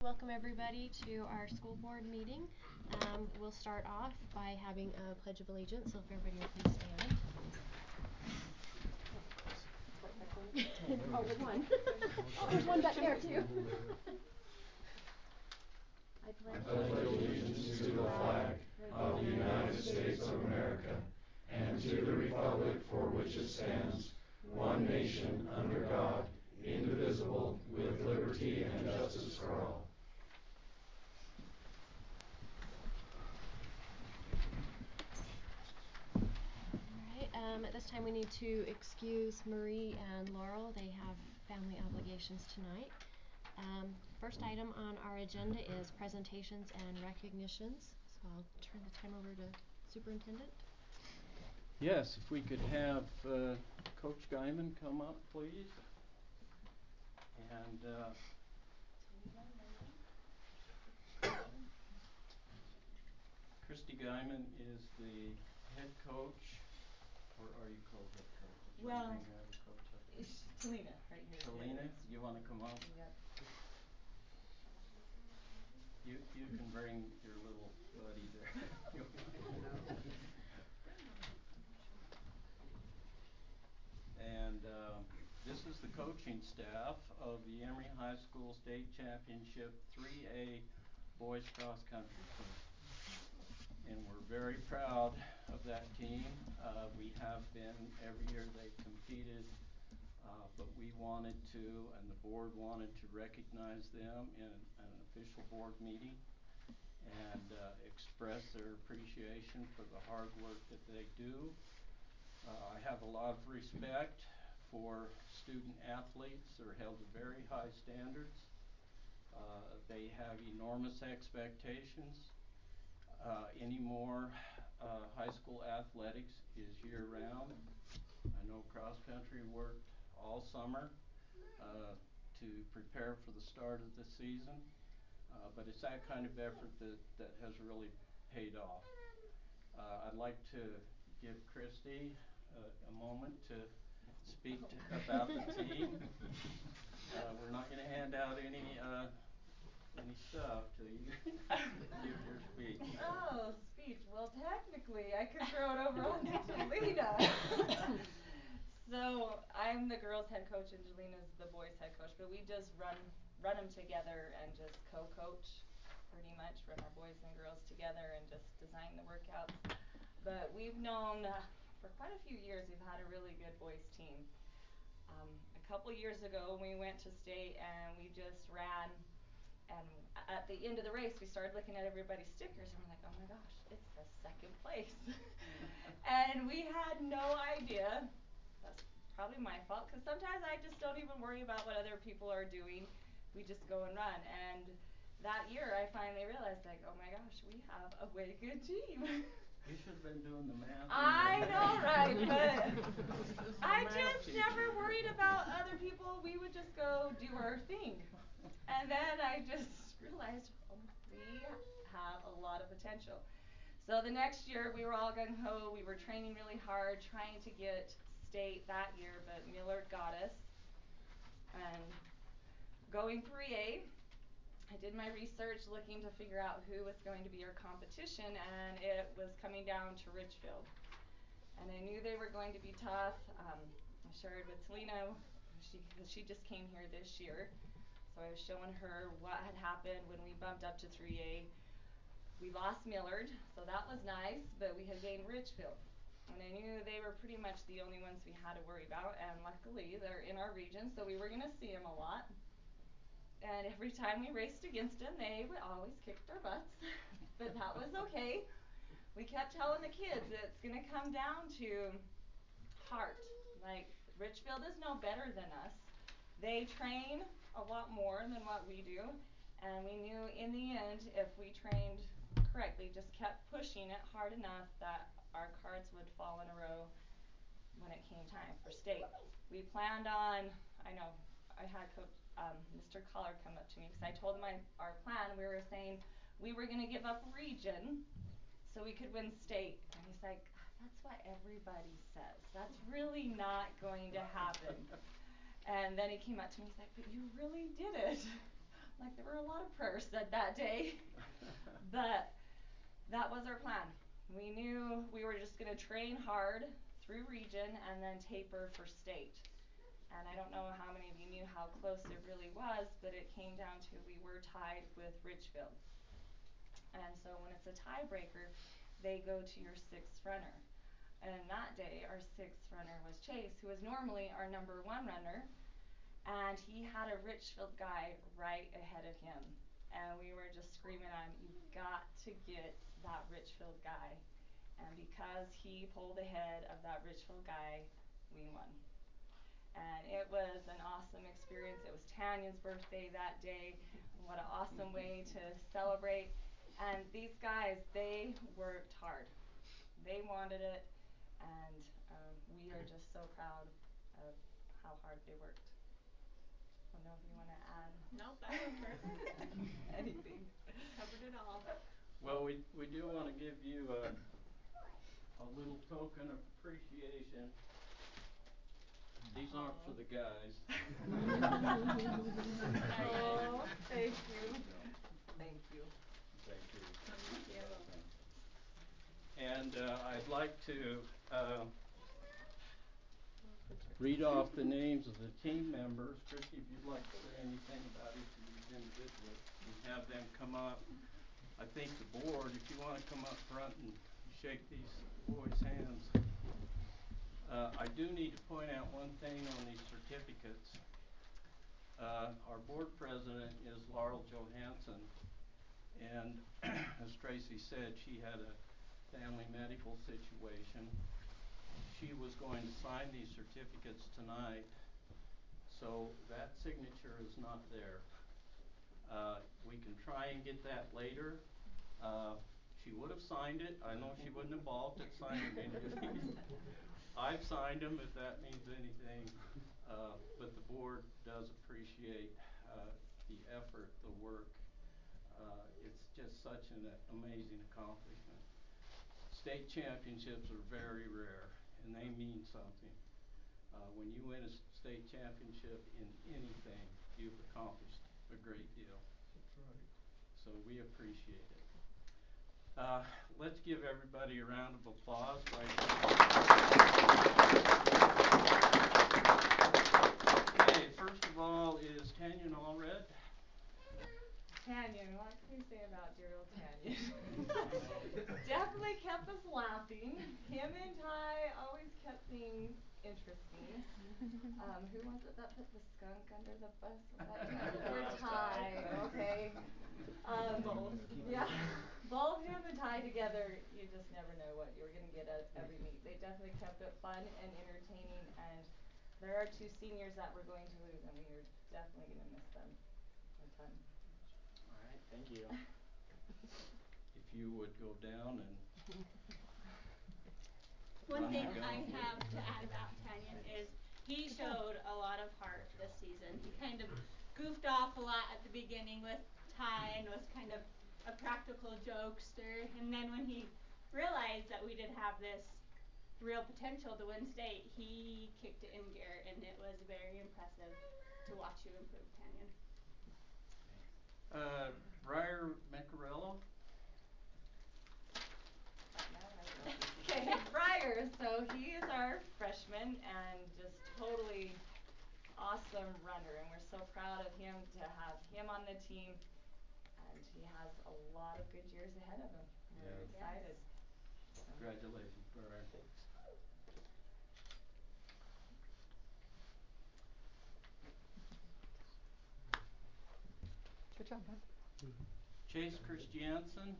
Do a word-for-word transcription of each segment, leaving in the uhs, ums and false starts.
Welcome everybody to our school board meeting. Um, we'll start off by having a pledge of allegiance, so if everybody will please stand. Oh, there's one. Oh, there's one back there too. I pledge allegiance to the flag of the United States of America and to the republic for which it stands, one nation under God, indivisible, with liberty and justice for all. Alright, um, at this time we need to excuse Marie and Laurel. They have family obligations tonight. Um, first item on our agenda is presentations and recognitions. So I'll turn the time over to Superintendent. Yes, if we could have uh, Coach Guyman come up, please. And uh, Christy Guyman is the head coach, or are you co-head coach? Is well, there anything other coach up there? Talina, right here. Talina, you want to come up? Yep. You you can bring your little buddy there. And uh, this is the coaching staff of the Emory High School State Championship three A Boys Cross Country Team. And we're very proud of that team. Uh, we have been every year they competed, uh, but we wanted to, and the board wanted to recognize them in an official board meeting and uh, express their appreciation for the hard work that they do. Uh, I have a lot of respect for student athletes. They're held to very high standards. Uh, they have enormous expectations. Uh, anymore, uh, high school athletics is year-round. I know cross-country worked all summer uh, to prepare for the start of the season, uh, but it's that kind of effort that, that has really paid off. Uh, I'd like to give Christy uh, a moment to speak to, about the team. Uh, we're not going to hand out any uh, any stuff till you give your speech. Oh, speech. Well, technically, I could throw it over on Talina. So I'm the girls' head coach and Jeleena's the boys' head coach, but we just run run them together and just co-coach, pretty much run our boys and girls together and just design the workouts. But we've known uh, for quite a few years we've had a really good boys' team. Um, a couple years ago, we went to state and we just ran. And at the end of the race, we started looking at everybody's stickers, and we're like, oh my gosh, it's the second place. And we had no idea. That's probably my fault, because sometimes I just don't even worry about what other people are doing. We just go and run. And that year, I finally realized, like, oh my gosh, we have a way good team. You should have been doing the math. I know, right? But I just teacher. never worried about other people. We would just go do our thing. And then I just realized, oh, we have a lot of potential. So the next year, we were all gung-ho. We were training really hard, trying to get state that year, but Millard got us. And going three A, I did my research looking to figure out who was going to be our competition, and it was coming down to Richfield. And I knew they were going to be tough. Um, I shared with Talina, she, she just came here this year. So I was showing her what had happened when we bumped up to three A. We lost Millard, so that was nice, but we had gained Richfield. And I knew they were pretty much the only ones we had to worry about, and luckily they're in our region, so we were going to see them a lot. And every time we raced against them, they would always kick their butts, but that was okay. We kept telling the kids it's going to come down to heart. Like, Richfield is no better than us. They train a lot more than what we do, and we knew in the end, if we trained correctly, just kept pushing it hard enough, that our cards would fall in a row when it came time for state. We planned on, I know, I had Coach um, Mister Collar come up to me, because I told him my, our plan. We were saying we were going to give up region so we could win state. And he's like, that's what everybody says. That's really not going to happen. And then he came up to me, he's like, but you really did it. like there were a lot of prayers said that day. But that was our plan. We knew we were just gonna train hard through region and then taper for state. And I don't know how many of you knew how close it really was, but it came down to we were tied with Richfield. And so when it's a tiebreaker, they go to your sixth runner. And that day our sixth runner was Chase, who was normally our number one runner, and he had a Richfield guy right ahead of him. And we were just screaming at him, you've got to get that Richfield guy. And because he pulled ahead of that Richfield guy, we won. And it was an awesome experience. It was Tanya's birthday that day. What an awesome way to celebrate. And these guys, they worked hard. They wanted it, and um, we are just so proud of how hard they worked. I don't know if you want to add. Nope, that was perfect. Anything. Covered it all. Well, we we do want to give you a a little token of appreciation. These aren't for the guys. Oh, thank you. Thank you. Thank you. Thank you. Welcome. And uh, I'd like to uh, read off the names of the team members. Christy, if you'd like to say anything about each of these individuals and have them come up. I think the board, if you want to come up front and shake these boys' hands. Uh, I do need to point out one thing on these certificates. Uh, our board president is Laurel Johansson, and as Tracy said, she had a family medical situation. She was going to sign these certificates tonight, so that signature is not there. Uh, we can try and get that later. Uh, she would have signed it. I know she wouldn't have balked at signing any of these. I've signed them, if that means anything. Uh, but the board does appreciate uh, the effort, the work. Uh, it's just such an amazing accomplishment. State championships are very rare, and they mean something. Uh, when you win a state championship in anything, you've accomplished a great deal. That's right. So we appreciate it. Uh, let's give everybody a round of applause right now. Okay, first of all is Tanya Allred. Tanya, what can we say about dear old Tanya? Definitely kept us laughing. Him and Ty always kept things interesting. Um, who was it that put the skunk under the bus? Was that Ty? Or Ty? Okay. Um, Both. Yeah, both him and Ty together, you just never know what you're gonna get at every meet. They definitely kept it fun and entertaining, and there are two seniors that we're going to lose, and we are definitely gonna miss them a ton. All right, thank you. If you would go down and One run thing the I gauntlet. have to add about Tanyan is he showed a lot of heart this season. He kind of goofed off a lot at the beginning with Ty and was kind of a practical jokester, and then when he realized that we did have this real potential to win state, he kicked it in gear, and it was very impressive to watch you improve, Tanyan. Uh, Briar Macarello. Okay, Briar, so he is our freshman and just totally awesome runner, and we're so proud of him to have him on the team, and he has a lot of good years ahead of him. We're Yeah. excited. So. Congratulations, Briar. Thanks. Good job, bud. Chase Christiansen.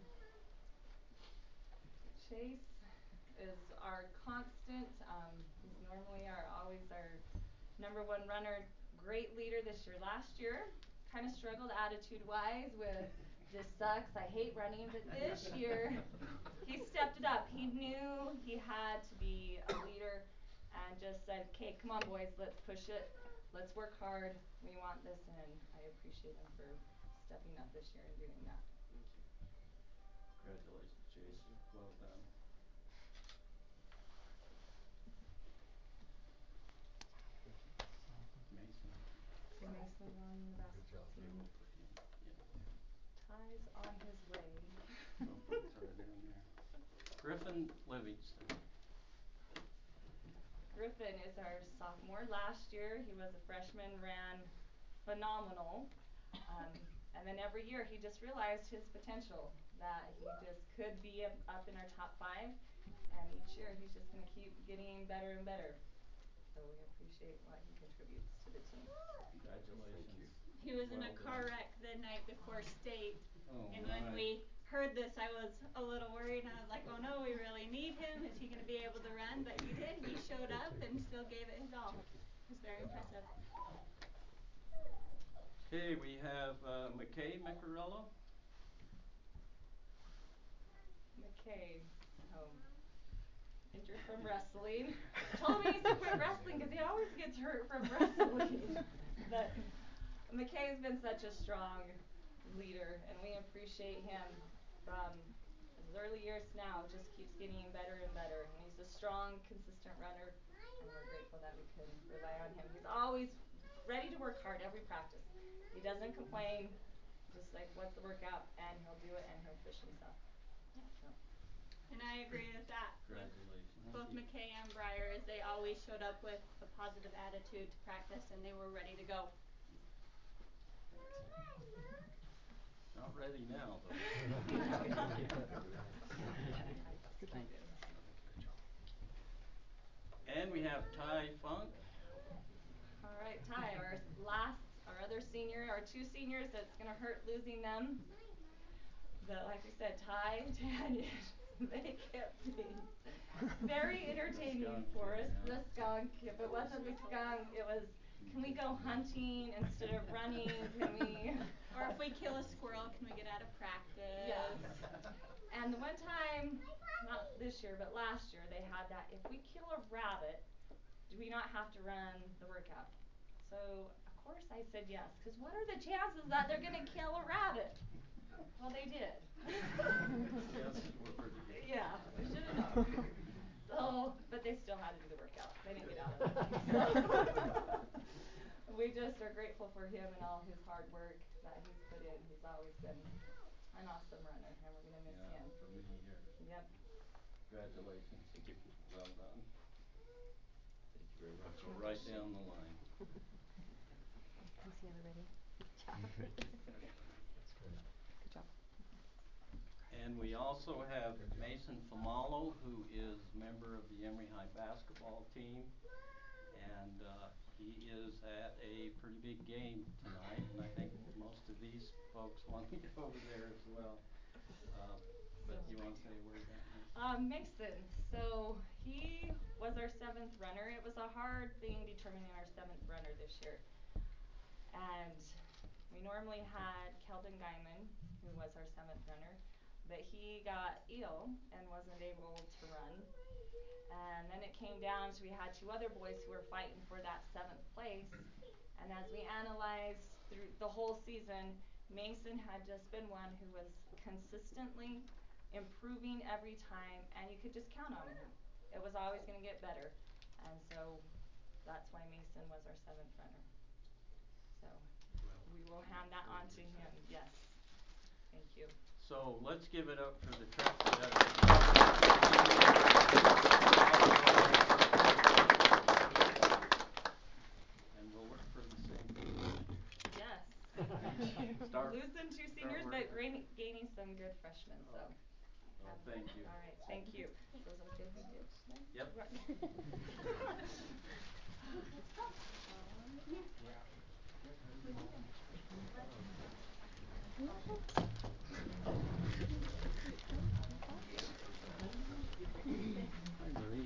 Chase is our constant. Um, he's normally our always our number one runner. Great leader this year. Last year, kind of struggled attitude-wise with this sucks, I hate running. But this year, he stepped it up. He knew he had to be a leader, and just said, "Okay, come on, boys, let's push it. Let's work hard. We want this." And I appreciate him for stepping up this year and doing that. Thank you. Congratulations, Chase. Well done. Mason. So Mason's on the basketball team. We'll put him. Ray. Oh, it's right down there. Griffin Livingston. Griffin is our sophomore. Last year he was a freshman, ran phenomenal. Um, and then every year he just realized his potential, that he just could be up, up in our top five. And each year he's just going to keep getting better and better. So we appreciate what he contributes to the team. Congratulations. He was in Well a car done. wreck the night before state. Oh, And my. when we heard this, I was a little worried, and I was like, oh no, we really need him. Is he going to be able to run? But he did. He showed up and still gave it his all. It was very impressive. Okay, we have uh, McKay Macarello. McKay, oh, injured from wrestling. Told me to quit wrestling because he always gets hurt from wrestling. But McKay's been such a strong leader, and we appreciate him from his early years now. Just keeps getting better and better. And he's a strong, consistent runner, and we're grateful that we can rely on him. He's always ready to work hard every practice. He doesn't complain. Just like, what's the workout? And he'll do it, and he'll push himself. Yep. So. And I agree with that. Congratulations. With both McKay and Briar, as they always showed up with a positive attitude to practice, and they were ready to go. Not ready now, though. And we have Ty Funk. All right, Ty, our last, our other senior, our two seniors, that's going to hurt losing them. But like we said, Ty, Tanya, they kept being very entertaining for us. The skunk. If it wasn't the skunk, it was, can we go hunting instead of running? Can we? Or if we kill a squirrel, can we get out of practice? Yes. And the one time, not this year, but last year, they had that, if we kill a rabbit, do we not have to run the workout? So, of course, I said yes, because what are the chances that they're going to kill a rabbit? Well, they did. Chances were pretty good. Yeah, they should have known. So, but they still had to do the workout. They didn't get out of it. So, we just are grateful for him and all his hard work that he's put in. He's always been an awesome runner, and we're going to miss Yeah, him. for many years. Yep. Congratulations. Thank you. Well done. Thank you very much. So right down the line. Luciana, ready? Good job. That's good. Good job. And we also have Mason Famalo, who is a member of the Emory High basketball team. And uh, he is at a pretty big game tonight, and I think most of these folks want to get over there as well. Uh, but you want to say a word about Mason? Um, Mason, so he was our seventh runner. It was a hard thing determining our seventh runner this year. And we normally had Keldon Guyman, who was our seventh runner, but he got ill and wasn't able to run. And then it came down to we had two other boys who were fighting for that seventh place. And as we analyzed through the whole season, Mason had just been one who was consistently improving every time, and you could just count on him. It was always going to get better. And so that's why Mason was our seventh runner. So Well, we will hand that on to him. Yes. Thank you. So let's give it up for the trustee. And we'll look for the same for the next year. Yes. Start, Losing two start seniors, working. but gaining, gaining some good freshmen. So. Okay. Well, thank you. All right. Thank you. So is it okay if we get them? Yep. Hi, Marie.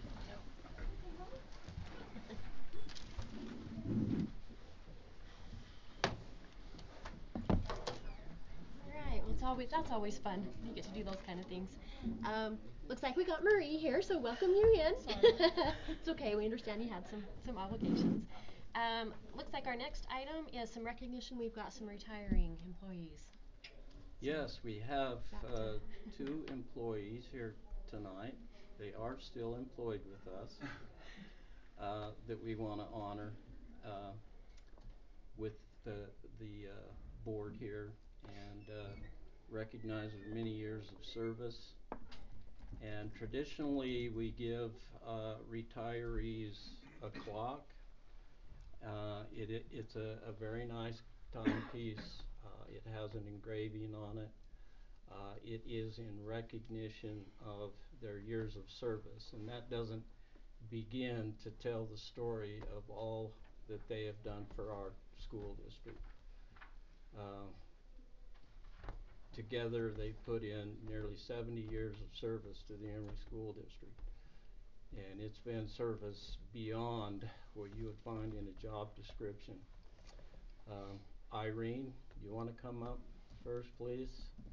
Alright, well it's always that's always fun. You get to do those kind of things. Um, looks like we got Marie here, so welcome you in. It's okay, we understand you had some, some obligations. Um, looks like our next item is some recognition. We've got some retiring employees. Yes, we have Back uh, to- two employees here tonight. They are still employed with us uh, that we want to honor uh, with the the uh, board here and uh, recognize their many years of service. And traditionally, we give uh, retirees a clock. Uh, it, it, it's a, a very nice timepiece. Uh, it has an engraving on it. Uh, it is in recognition of their years of service, and that doesn't begin to tell the story of all that they have done for our school district. Uh, together, they've put in nearly seventy years of service to the Emory School District, and it's been service beyond what you would find in a job description. Um, Irene, you want to come up first, please?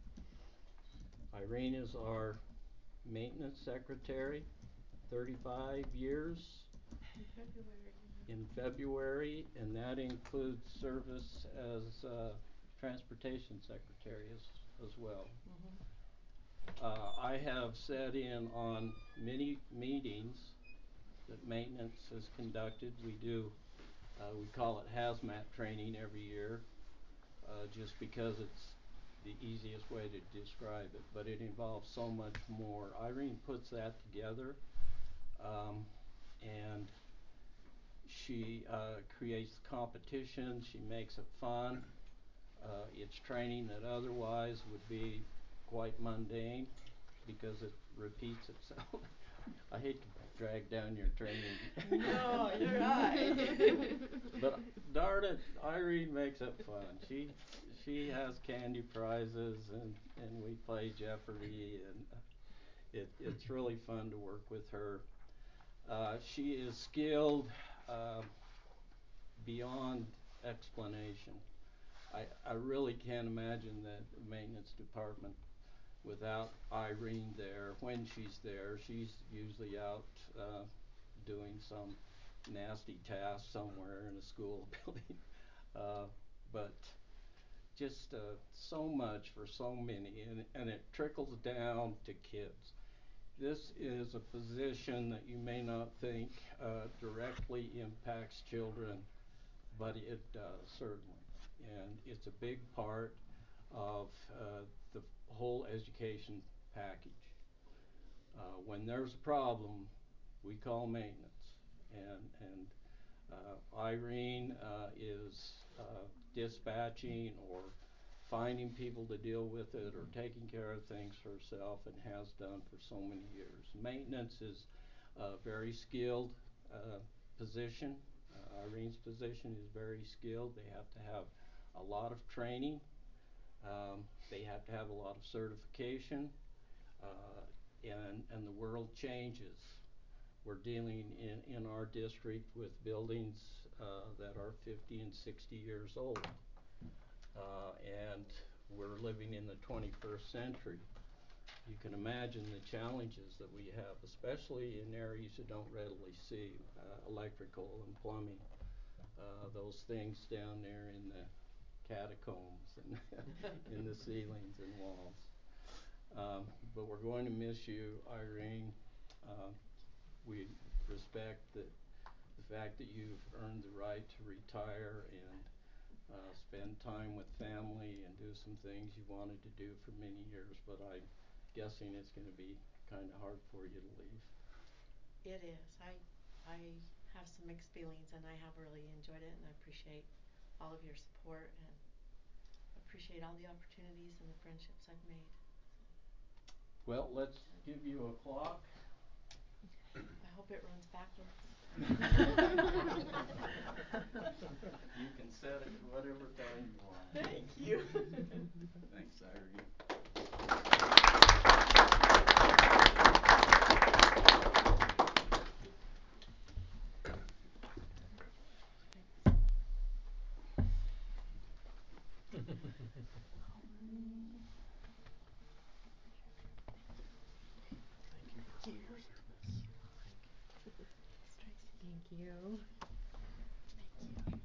Irene is our maintenance secretary, thirty-five years In February. in February, and that includes service as uh, transportation secretary as, as well. Mm-hmm. Uh, I have sat in on many meetings that maintenance has conducted. We do, uh, we call it hazmat training every year, uh, just because it's the easiest way to describe it, but it involves so much more. Irene puts that together, um, and she uh, creates competitions, she makes it fun. Uh, it's training that otherwise would be quite mundane because it repeats itself. I hate to drag down your training. No, you're right. But darn it, Irene makes it fun. She she has candy prizes, and, and we play Jeopardy, and it it's really fun to work with her. Uh, she is skilled uh, beyond explanation. I, I really can't imagine the maintenance department without Irene there. When she's there, she's usually out uh, doing some nasty task somewhere in a school building. Uh, but just uh, so much for so many, and, and it trickles down to kids. This is a position that you may not think uh, directly impacts children, but it does, certainly. And it's a big part of uh, the whole education package. Uh, when there's a problem, we call maintenance. And, and uh, Irene uh, is uh, dispatching or finding people to deal with it or taking care of things herself, and has done for so many years. Maintenance is a very skilled uh, position. Uh, Irene's position is very skilled. They have to have a lot of training. Um, they have to have a lot of certification. Uh, and, and the world changes. We're dealing in, in our district with buildings uh, that are fifty and sixty years old. Uh, and we're living in the twenty-first century. You can imagine the challenges that we have, especially in areas you don't readily see, uh, electrical and plumbing, uh, those things down there in the catacombs and in the ceilings and walls. Um, but we're going to miss you, Irene. Uh, we respect that the fact that you've earned the right to retire and uh, spend time with family and do some things you wanted to do for many years, but I'm guessing it's going to be kind of hard for you to leave. It is. I I have some mixed feelings, and I have really enjoyed it, and I appreciate all of your support, and appreciate all the opportunities and the friendships I've made. Well, let's give you a clock. I hope it runs backwards. You can set it to whatever time you want. Thank you. Thanks, Irene. Thank you. Thank you.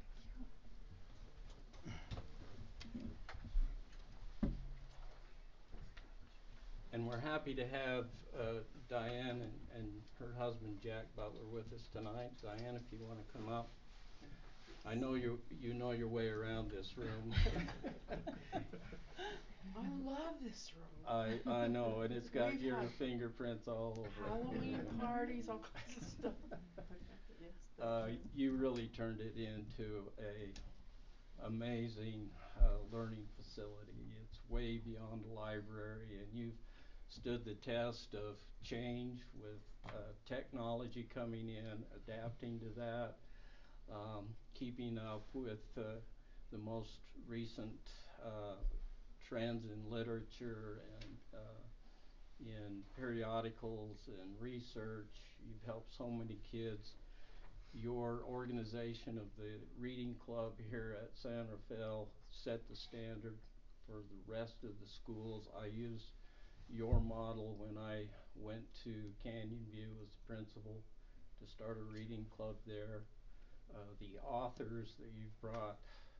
And we're happy to have uh, Diane and, and her husband Jack Butler with us tonight. Diane, if you want to come up. I know you you know your way around this room. I love this room. I I know, and it's got We've your had fingerprints all over it. Halloween parties, all kinds of stuff. Yes, thank Uh, you. you really turned it into a amazing uh, learning facility. It's way beyond the library, and you've stood the test of change with uh, technology coming in, adapting to that, um, keeping up with uh, the most recent uh, trends in literature and uh, in periodicals and research. You've helped so many kids. Your organization of the reading club here at San Rafael set the standard for the rest of the schools. I used your model when I went to Canyon View as principal to start a reading club there. Uh, the authors that you've brought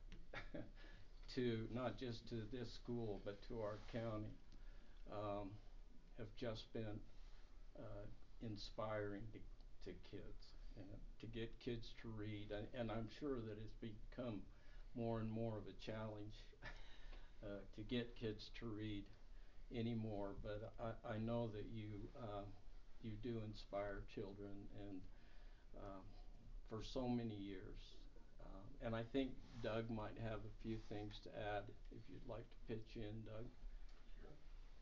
to not just to this school but to our county um, have just been uh, inspiring to, to kids and to get kids to read, and, and I'm sure that it's become more and more of a challenge uh, to get kids to read anymore, but I, I know that you um, you do inspire children, and um, for so many years. Um, and I think Doug might have a few things to add if you'd like to pitch in, Doug. Sure.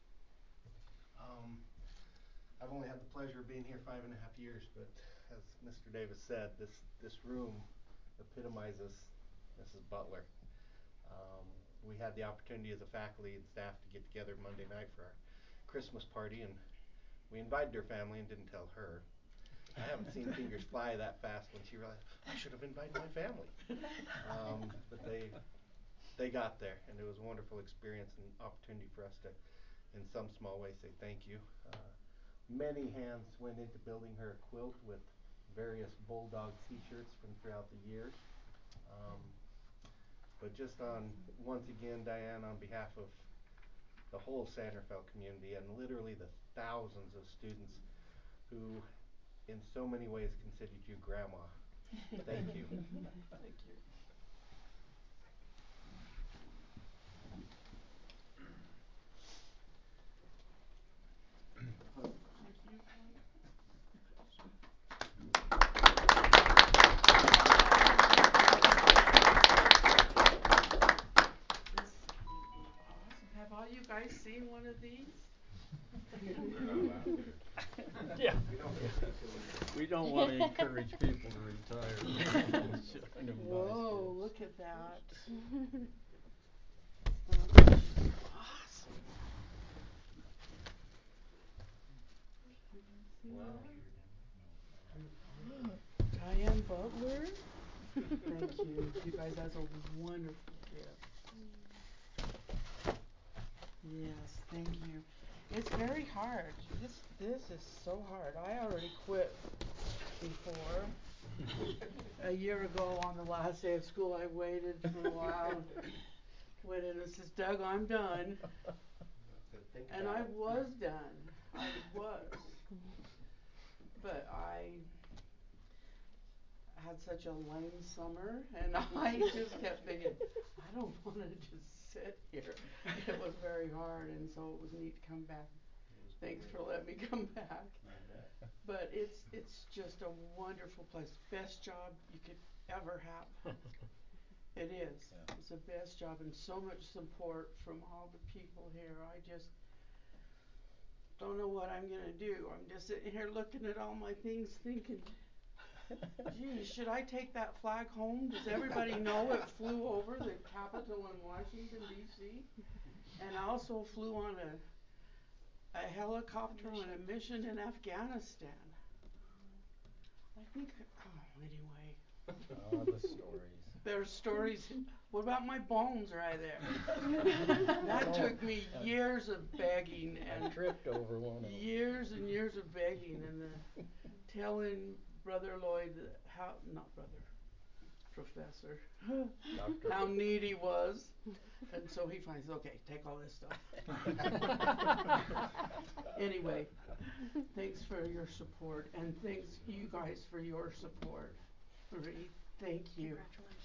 Um, I've only had the pleasure of being here five and a half years, but as Mister Davis said, this this room epitomizes Missus Butler. Um, we had the opportunity as a faculty and staff to get together Monday night for our Christmas party, and we invited her family and didn't tell her. I haven't seen fingers fly that fast when she realized, I should have invited my family. Um, but they they got there, and it was a wonderful experience and opportunity for us to, in some small way, say thank you. Uh, many hands went into building her a quilt with various Bulldog t-shirts from throughout the years. Um, but just on, once again, Diane, on behalf of the whole San Rafael community and literally the thousands of students who in so many ways considered you grandma. Thank you. Thank you. Thank you. This awesome. Have all you guys seen one of these? We're not allowed to. Yeah. We don't get paid till we We don't want to encourage people to retire. Whoa, look at that. Awesome. Wow. Diane Butler. Thank you. You guys, that's a wonderful gift. Yes, thank you. It's very hard. This this is so hard. I already quit before. A year ago on the last day of school, I waited for a while. Went in and says, Doug, I'm done. Think And about I it. was done. I was. But I had such a lame summer, and I just kept thinking, I don't want to just sit here. It was very hard, and so it was neat to come back. Thanks for letting me come back. But it's it's just a wonderful place. Best job you could ever have. It is. Yeah. It's the best job, and so much support from all the people here. I just don't know what I'm gonna do. I'm just sitting here looking at all my things thinking, gee, should I take that flag home? Does everybody know it flew over the Capitol in Washington, D C? And also flew on a, a helicopter on a mission in Afghanistan. I think, oh, anyway. Oh, the stories. There's stories. What about my bones right there? That took me years of begging I and tripped over one of them. years and years of begging and the telling Brother Lloyd how, not brother, professor, Doctor how neat he was. And so he finally said, okay, take all this stuff. Anyway, thanks for your support, and thanks you guys for your support. Marie, thank you.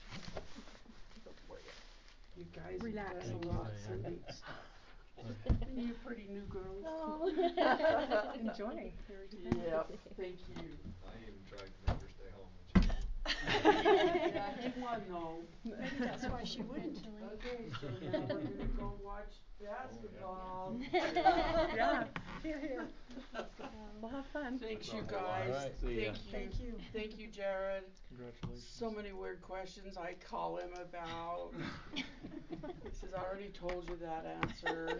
You guys Relax. have done a Thank you, lot for Diane. neat stuff. You pretty new girls. Oh. Enjoying your Yep, thank you. I even tried to make her stay home when she Yeah, he won though. Maybe that's why she wouldn't. Okay, so now we're gonna go watch basketball. Yeah. Here, here. We'll have fun. Thanks you All guys. right. See ya. Thank you. Thank you. Thank you, Jared. Congratulations. So many weird questions I call him about. He says, I already told you that answer.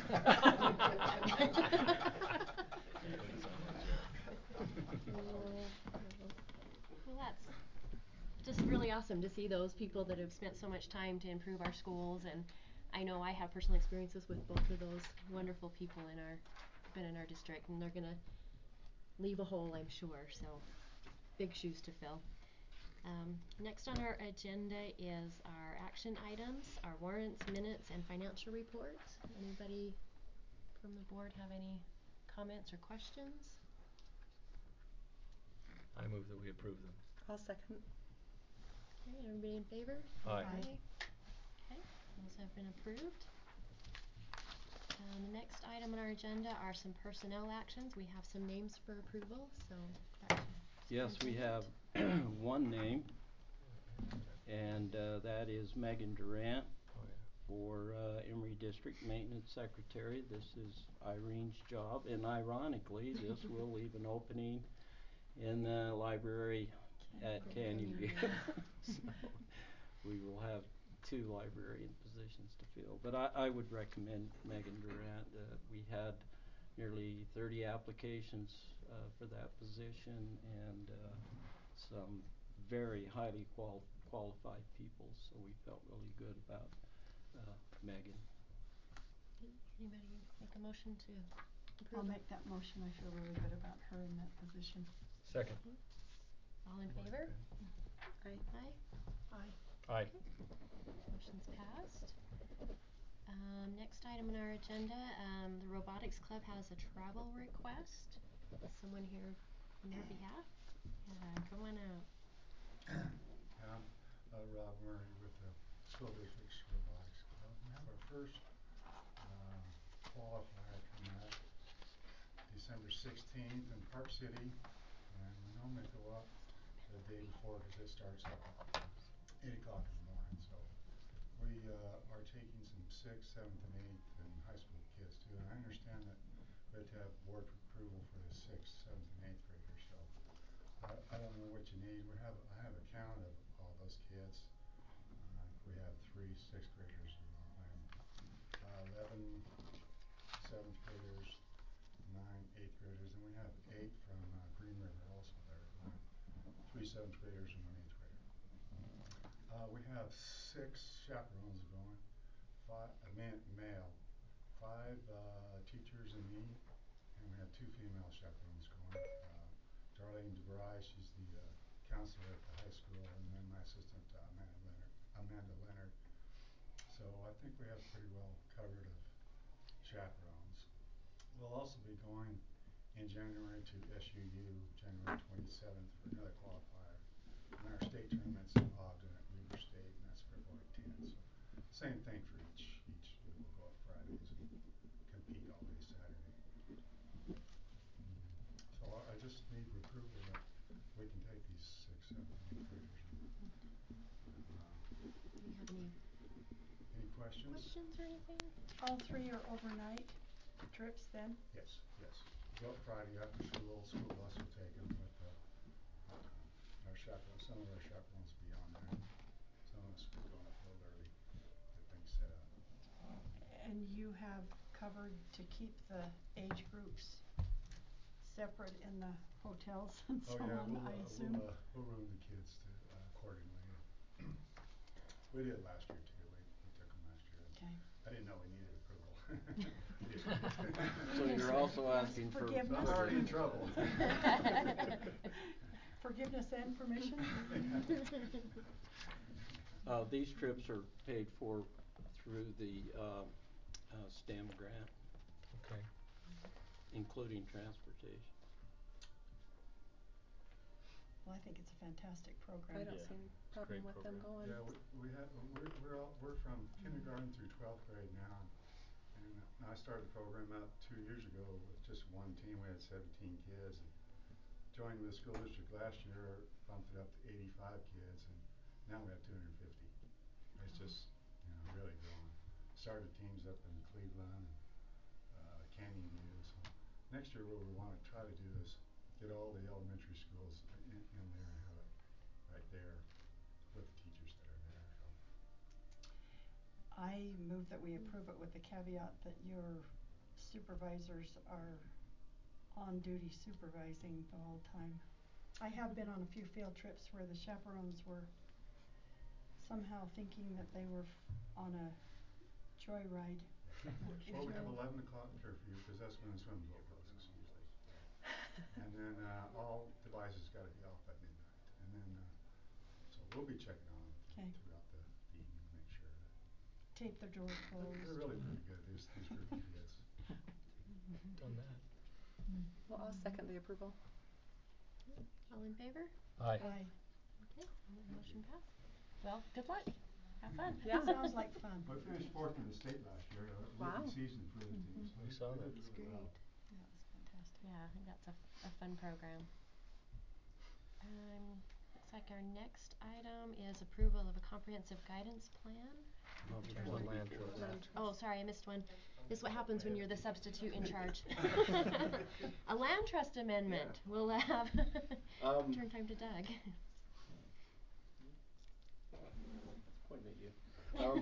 Well, that's just really awesome to see those people that have spent so much time to improve our schools, and I know I have personal experiences with both of those wonderful people in our been in our district, and they're gonna leave a hole, I'm sure, so big shoes to fill. Um, next on our agenda is our action items, our warrants, minutes, and financial reports. Anybody from the board have any comments or questions? I move that we approve them. I'll second. Okay, everybody in favor? Aye. Okay, those have been approved. Um, the next item on our agenda are some personnel actions. We have some names for approval, so back to Yes, we have superintendent. one name, and uh, that is Megan Durant Oh, yeah. for uh, Emory District Maintenance Secretary. This is Irene's job, and ironically, this will leave an opening in the library at Canyon View. So we will have two librarian positions to fill. But I, I would recommend Megan Durant. Uh, we had nearly thirty applications uh, for that position, and uh, some very highly qual- qualified people, so we felt really good about uh, Megan. Anybody make a motion to approve? I'll make that motion. I feel really good about her in that position. Second. All in favor? Aye. Aye. Aye. Aye. Motion's passed. Um, next item on our agenda, um, the Robotics Club has a travel request. Is someone here on their behalf? Yeah, come on out. Yeah, uh, Rob Murray with the School District's Robotics Club. We have our first um, qualifier coming up December sixteenth in Park City, and we normally go up the day before because it starts up at eight o'clock in the morning. So we uh, are taking some sixth, seventh, and eighth, and high school kids too. And I understand that we have to have board approval for the sixth, seventh, and eighth graders. So I, I don't know what you need. We have I have a count of all those kids. Uh, we have three sixth graders and uh, eleven seventh graders, nine eighth graders, and we have eight from uh, Green River also there. One, three seventh graders and one eighth grader. Uh, we have six chaperones going, five uh, man, male, five uh, teachers and me, and we have two female chaperones going. Uh, Darlene DeVry, she's the uh, counselor at the high school, and then my assistant uh, Amanda Leonard. Amanda Leonard. So I think we have pretty well covered of chaperones. We'll also be going in January to S U U, January twenty-seventh for another qualifier. And our state tournament's in Ogden at Weber State, and that's February tenth. So same thing for each each. We will go up Fridays and compete all day Saturday. Mm. So I, I just need approval that we can take these sixth, seventh, and eighth graders. And, and, uh, Do you have any any questions? questions or anything? All three are overnight trips then? Yes, yes. Go up Friday after school. School bus will take them, but uh, uh, our chaperone, some of our chaperones will be on there. Some of us will be going up a little early, get things set up. And you have covered to keep the age groups separate in the hotels and Oh so yeah, on, we'll I uh, assume? we'll uh, we'll room the kids to, uh, accordingly. We did last year too. We we took them last year. Okay. I didn't know we needed approval. So you're also asking for Forgiveness? I'm already in trouble. Forgiveness and permission? Uh, these trips are paid for through the uh, uh, STEM grant, Okay. including transportation. Well, I think it's a fantastic program. I don't Yeah, see any it's a problem great with them program. going. Yeah, we we have we're we're all we're from kindergarten through twelfth grade now, And uh, I started the program out two years ago with just one team. We had seventeen kids. And joined with the school district last year, bumped it up to eighty-five kids, and now we have two hundred fifty. It's just, you know, really growing. Started teams up in Cleveland and uh, Canyon View. So next year, what we want to try to do is get all the elementary schools in, in there and have it right there with the teachers that are there. So. I move that we approve it with the caveat that your supervisors are on duty supervising the whole time. I have been on a few field trips where the chaperones were somehow thinking that they were f- on a joyride. Well, we have eleven o'clock curfew because that's when the swimming pool closes usually. And then uh, all devices got to be off by midnight. And then, uh, so we'll be checking on them Okay. throughout the evening, make sure that. Tape the door But closed. they're really pretty good, these, these group of kids. Done that. Well, I'll second the approval. All in favor? Aye. Aye. Okay, motion passed. Well, good luck. Have fun. Yeah. Sounds like fun. We finished fourth in the state last year, a Wow. rookie season for the team. So We they- saw they that. did That's really well. That was fantastic. Yeah, I think that's a, f- a fun program. Um, looks like our next item is approval of a comprehensive guidance plan. Oh, there's one land trust. Land Oh, sorry, I missed one. This is what happens when you're the substitute in charge. A land trust amendment. Yeah. We'll have Um, turn time to Doug. Pointing at you. Um,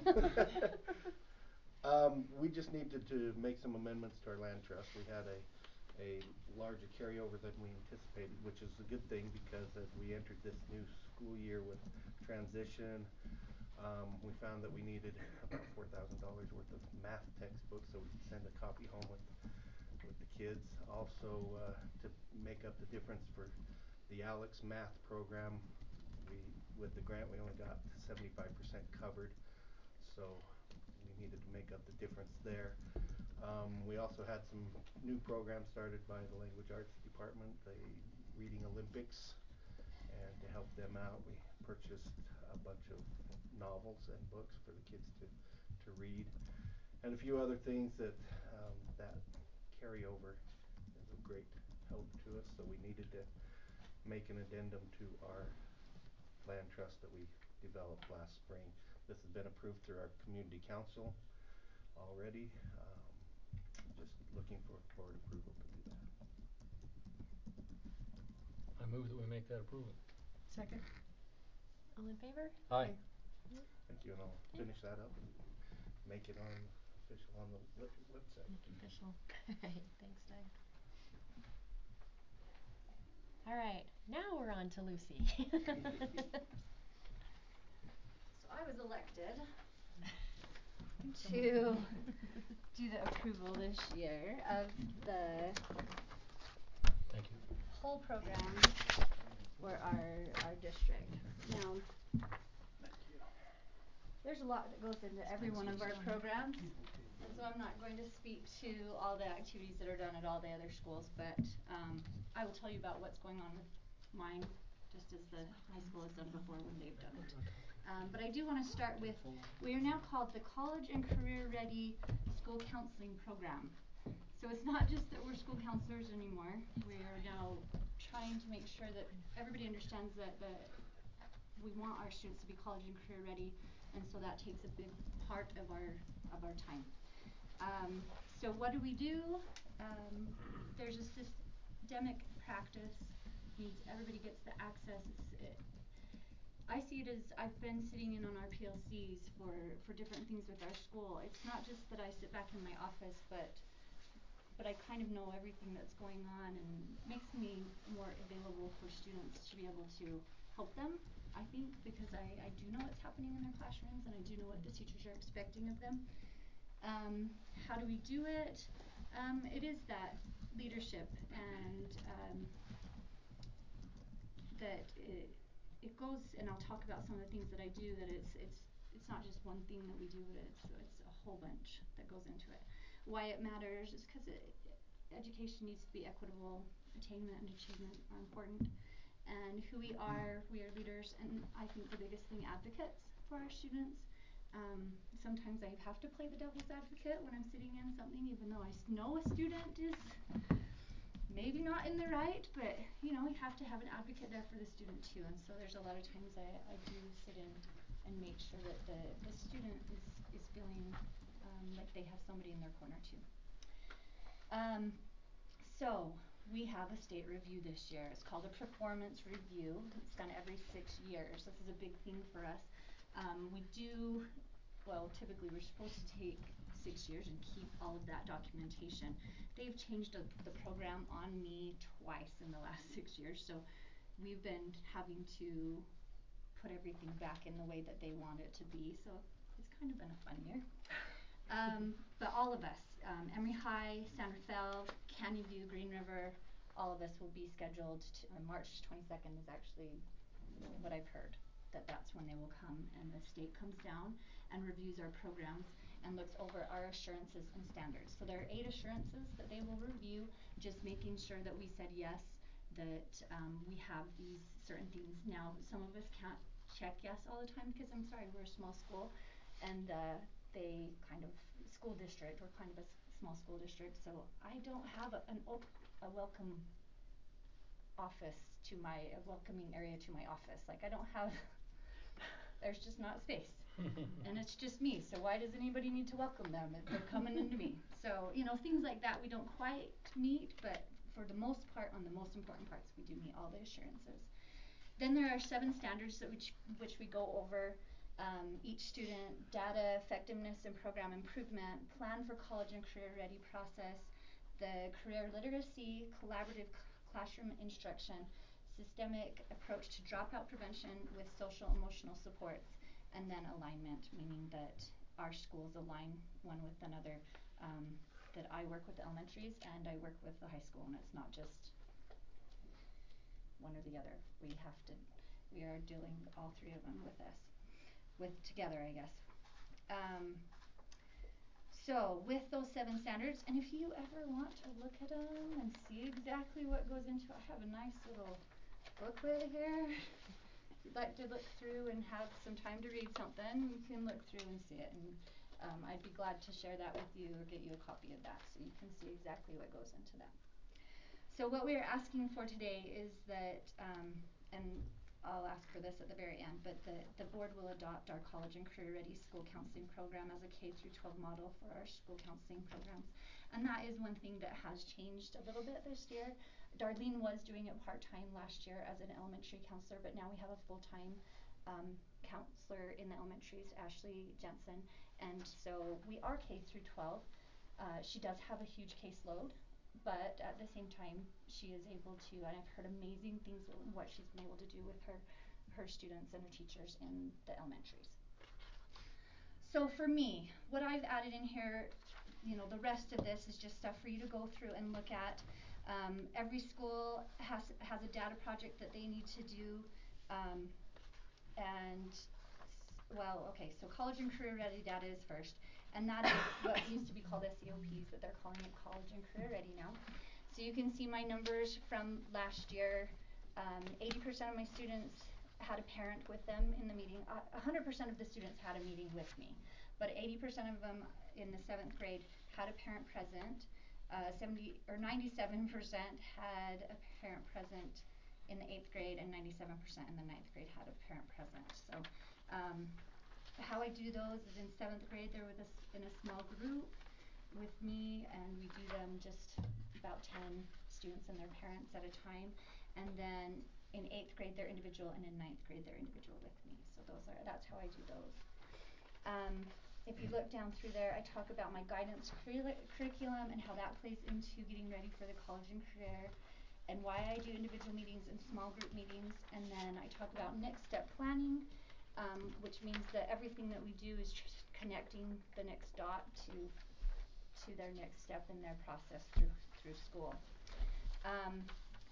um, we just needed to make some amendments to our land trust. We had a a larger carryover than we anticipated, which is a good thing because as we entered this new school year with transition, um, we found that we needed about four thousand dollars worth of math textbooks, so we could send a copy home with with the kids. Also, uh, to make up the difference for the Alex math program, we with the grant we only got seventy-five percent covered, so we needed to make up the difference there. Um, we also had some new programs started by the Language Arts Department, the Reading Olympics, and to help them out, we purchased a bunch of novels and books for the kids to to read, and a few other things that um, that carryover is of great help to us. So we needed to make an addendum to our land trust that we developed last spring. This has been approved through our community council already. Um, just looking for board approval to do that. I move that we make that approval. Second. All in favor? Aye. Thank you, and I'll finish that up and make it on official on the web- website. Make it official. Alright, thanks Doug. Alright, now we're on to Lucy. So I was elected to do the approval this year of the Thank you. whole program for our our district. Now, there's a lot that goes into every one of our programs, and so I'm not going to speak to all the activities that are done at all the other schools, but um, I will tell you about what's going on with mine, just as the high school has done before when they've done it. Um, but I do want to start with, we are now called the College and Career Ready School Counseling Program. So it's not just that we're school counselors anymore. We are now trying to make sure that everybody understands that the we want our students to be college and career ready, and so that takes a big part of our of our time. Um, so what do we do? Um, there's a systemic practice. Means everybody gets the access. It's, it, I see it as I've been sitting in on our P L Cs for, for different things with our school. It's not just that I sit back in my office, but but I kind of know everything that's going on, and makes me more available for students to be able to help them, I think, because I, I do know what's happening in their classrooms, and I do know what the teachers are expecting of them. Um, how do we do it? Um, it is that leadership, and um, that it, it goes, and I'll talk about some of the things that I do, that it's it's it's not just one thing that we do, but it's it's a whole bunch that goes into it. Why it matters is because education needs to be equitable. Attainment and achievement are important, and who we are, we are leaders, and I think the biggest thing, advocates for our students. Um, sometimes I have to play the devil's advocate when I'm sitting in something, even though I know a student is maybe not in the right, but you know, you have to have an advocate there for the student too. And so there's a lot of times I, I do sit in and make sure that the, the student is, is feeling um, like they have somebody in their corner too. Um, so we have a state review this year. It's called a performance review. It's done every six years. This is a big thing for us. Um, we do, well, typically we're supposed to take six years and keep all of that documentation. They've changed a, the program on me twice in the last six years, so we've been having to put everything back in the way that they want it to be, so it's kind of been a fun year. Um, but all of us, um, Emory High, Santa Fe, Canyon View, Green River, all of us will be scheduled to, uh, March twenty-second is actually what I've heard, that that's when they will come, and the state comes down and reviews our programs and looks over our assurances and standards. So there are eight assurances that they will review, just making sure that we said yes, that um, we have these certain things. Now, some of us can't check yes all the time because, I'm sorry, we're a small school, and uh, they kind of, school district, we're kind of a s- small school district, so I don't have a, an op- a welcome office to my, a welcoming area to my office. Like, I don't have, there's just not space. And it's just me, so why does anybody need to welcome them if they're coming into me? So, you know, things like that we don't quite meet, but for the most part, on the most important parts, we do meet all the assurances. Then there are seven standards that which, which we go over. Um, each student, data, effectiveness and program improvement, plan for college and career ready process, the career literacy, collaborative c- classroom instruction, systemic approach to dropout prevention with social emotional supports, and then alignment, meaning that our schools align one with another, um, that I work with the elementaries and I work with the high school, and it's not just one or the other. We have to, we are dealing all three of them with us, with together, I guess. Um, so with those seven standards, and if you ever want to look at them and see exactly what goes into it, I have a nice little booklet here. If you'd like to look through and have some time to read something, you can look through and see it, and um, I'd be glad to share that with you or get you a copy of that so you can see exactly what goes into that. So what we are asking for today is that, um, and I'll ask for this at the very end, but the, the board will adopt our college and career ready school counseling program as a K through twelve model for our school counseling programs. And that is one thing that has changed a little bit this year. Darlene was doing it part-time last year as an elementary counselor, but now we have a full-time um, counselor in the elementaries, Ashley Jensen, and so we are K through twelve. Uh, she does have a huge caseload, but at the same time, she is able to, and I've heard amazing things of what she's been able to do with her, her students and her teachers in the elementaries. So for me, what I've added in here, you know, the rest of this is just stuff for you to go through and look at. Um, every school has has a data project that they need to do, um, and well, okay, so college and career ready data is first, and that is what used to be called S E O Ps, but they're calling it college and career ready now. So you can see my numbers from last year. Um, eighty percent of my students had a parent with them in the meeting. Uh, one hundred percent of the students had a meeting with me, but eighty percent of them in the seventh grade had a parent present. Uh, seventy or ninety-seven percent had a parent present in the eighth grade, and ninety-seven percent in the ninth grade had a parent present. So um, how I do those is in seventh grade they're with us in a small group with me, and we do them just about ten students and their parents at a time. And then in eighth grade they're individual, and in ninth grade they're individual with me. So those are that's how I do those. Um, if you look down through there, I talk about my guidance curri- curriculum and how that plays into getting ready for the college and career, and why I do individual meetings and small group meetings. And then I talk about next step planning, um, which means that everything that we do is tr- connecting the next dot to to their next step in their process through through school. Um,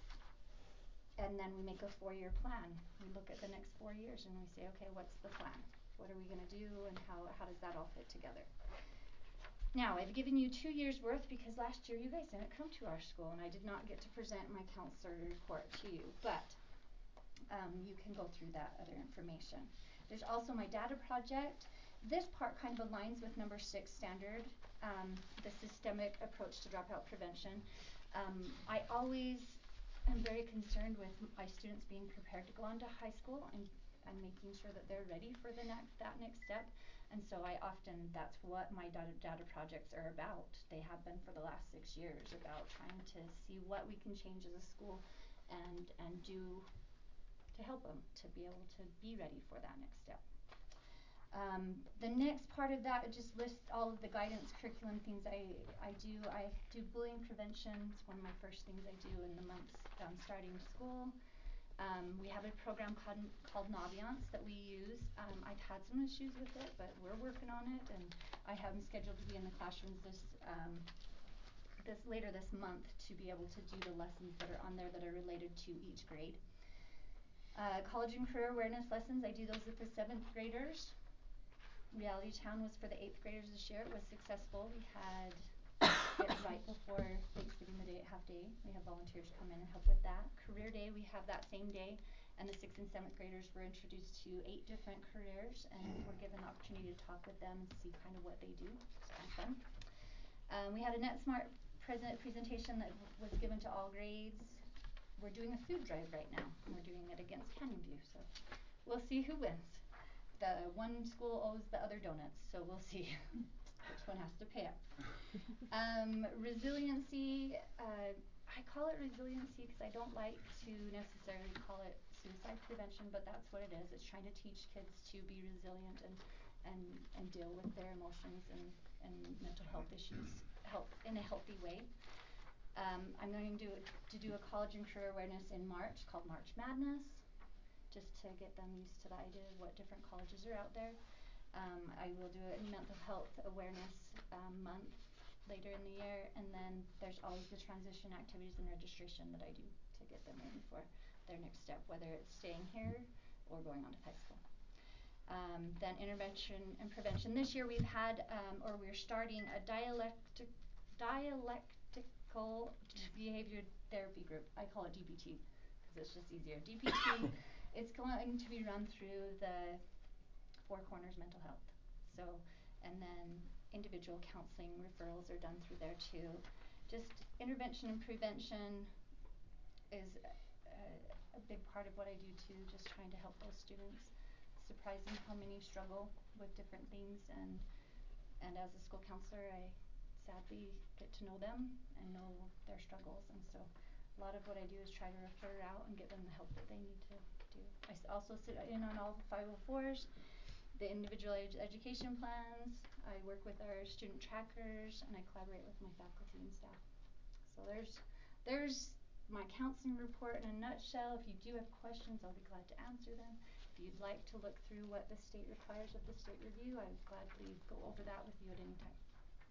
and then we make a four-year plan. We look at the next four years and we say, okay, what's the plan? What are we going to do, and how how does that all fit together? Now, I've given you two years worth because last year you guys didn't come to our school and I did not get to present my counselor report to you, but um, you can go through that other information. There's also my data project. this part kind of aligns with number six standard, um, the systemic approach to dropout prevention. Um, I always am very concerned with my students being prepared to go on to high school and, and making sure that they're ready for the next, that next step. And so I often, that's what my data, data projects are about. They have been for the last six years, about trying to see what we can change as a school and, and do to help them to be able to be ready for that next step. Um, the next part of that just lists all of the guidance curriculum things I, I do. I do bullying prevention. It's one of my first things I do in the months um, starting school. Um, we have a program called, called Naviance that we use. Um, I've had some issues with it, but we're working on it, and I have them scheduled to be in the classrooms this um, this later this month to be able to do the lessons that are on there that are related to each grade. Uh, college and career awareness lessons, I do those with the seventh graders. Reality Town was for the eighth graders this year. It was successful. We had it right before Thanksgiving, the day at half day. We have volunteers come in and help with that. Career Day, we have that same day, and the sixth and seventh graders were introduced to eight different careers, and were given the opportunity to talk with them and see kind of what they do. So it was fun. Um, we had a NetSmart present presentation that w- was given to all grades. We're doing a food drive right now, and we're doing it against Canyon View, so we'll see who wins. The one school owes the other donuts, so we'll see which one has to pay up. Um, resiliency, uh, I call it resiliency because I don't like to necessarily call it suicide prevention, but that's what it is. It's trying to teach kids to be resilient and and, and deal with their emotions and, and mental health issues help in a healthy way. Um, I'm going to do, to do a college and career awareness in March called March Madness, just to get them used to the idea of what different colleges are out there. Um, I will do a mental health awareness um, month later in the year, and then there's always the transition activities and registration that I do to get them ready for their next step, whether it's staying here or going on to high school. Um, then intervention and prevention. This year we've had, um, or we're starting a dialectic, dialectical behavior therapy group. I call it D B T because it's just easier. D B T, it's going to be run through the Four Corners Mental Health. So, and then individual counseling referrals are done through there too. Just intervention and prevention is a, a big part of what I do too, just trying to help those students. Surprising how many struggle with different things, and and as a school counselor I sadly get to know them and know their struggles, and so a lot of what I do is try to refer out and get them the help that they need to do. I s- also sit in on all the five oh fours, the individual ed- education plans. I work with our student trackers, and I collaborate with my faculty and staff. So there's there's my counseling report in a nutshell. If you do have questions, I'll be glad to answer them. If you'd like to look through what the state requires of the state review, I would gladly go over that with you at any time.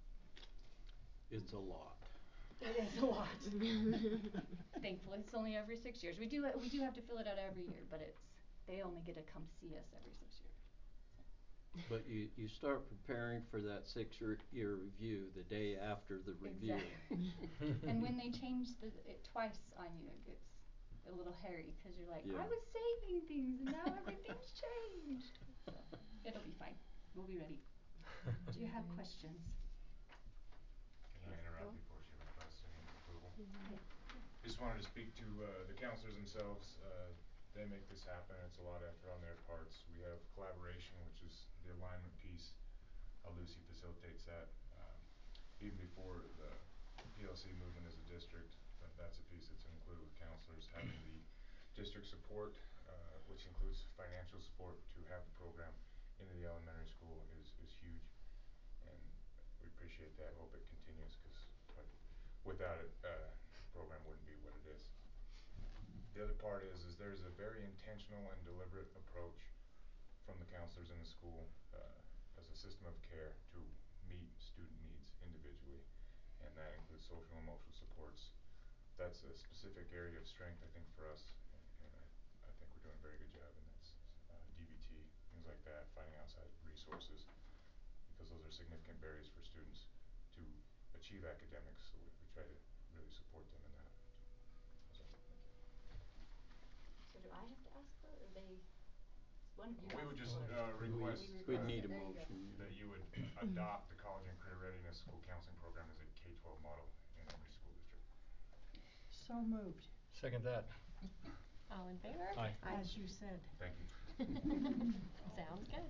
It's a lot. It is a lot. Thankfully, it's only every six years. We do we do have to fill it out every year, but it's they only get to come see us every six years. But you, you start preparing for that six-year year review the day after the review. Exactly. And when they change the, it twice on you, it gets a little hairy because you're like, Yeah. I was saving things and now everything's changed. So it'll be fine. We'll be ready. Do you have questions? Can I interrupt before she requests any approval? Yeah. Just wanted to speak to uh, the counselors themselves. Uh, they make this happen. It's a lot of effort on their parts. We have collaboration, which is the alignment piece. Uh, Lucy facilitates that. Um, even before the P L C movement as a district, that, that's a piece that's included with counselors. Having the district support, uh, which includes financial support to have the program into the elementary school is, is huge. And we appreciate that. Hope it continues because without it, uh, the program wouldn't be what it is. The other part is, is there's a very intentional and deliberate approach from the counselors in the school uh, as a system of care to meet student needs individually, and that includes social and emotional supports. That's a specific area of strength, I think, for us, and, and I, I think we're doing a very good job in this. Uh, D B T, things like that, finding outside resources, because those are significant barriers for students to achieve academics, so we, we try to really support them in that. So, thank you. So do I have to ask for it, or they, one. We would just uh, request We'd uh, need a motion. that you would adopt the College and Career Readiness School Counseling Program as a K twelve model in every school district. So moved, Second that. All in favor? Aye. as you said. Thank you. Sounds good.